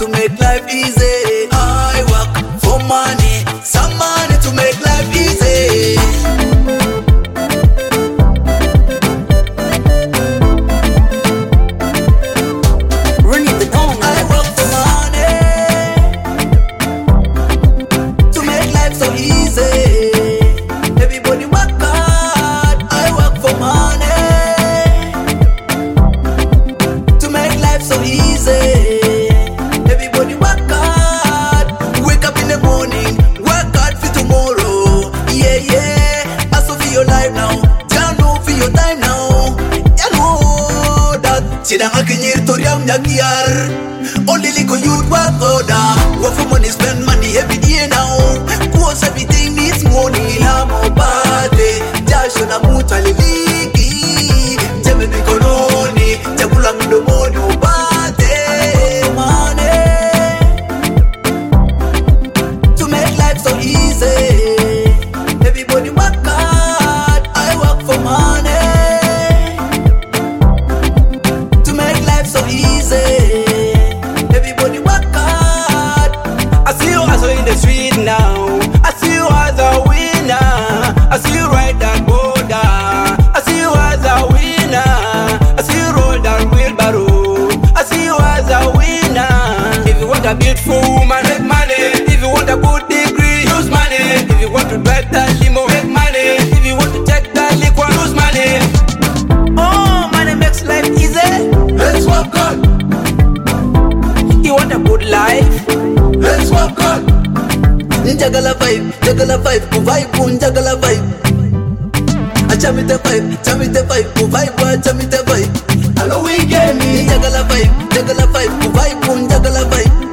to make life easy. I work for money, some money to make life easy. Run it down. I work for money to make life so easy. Everybody work hard. I work for money to make life so easy. Everybody work hard. Wake up in the morning, work hard for tomorrow. Yeah, yeah. Hustle for your life now. Don't know for your time now. You know that. Sidang akinyir toriam nyagiar. Only little youth work order. Work for money, spend money every day now. Cause everything needs money. Lamo bate, jasho na mutali ligi. Jeme mikononi, chakula mdomoni upate. Money to make life so easy. Everybody work hard. I work for money to make life so easy. Everybody work hard. I see you hustle in the street now. I see you as a winner. I see you ride that border. I see you as a winner. I see you roll that wheelbarrow. I see you as a winner. If you want a beautiful woman, make money. If you want a good degree, use money. If you want to drive that limo, make money. If you want to take that liquor, use money. Oh, money makes life easy. Let's work hard. You want a good life? Let's work hard. Njagala vibe, ku vibe, njagala vibe. Achamite vibe, ku vibe, achamite vibe. Hello weekend, njagala vibe, ku vibe, njagala vibe.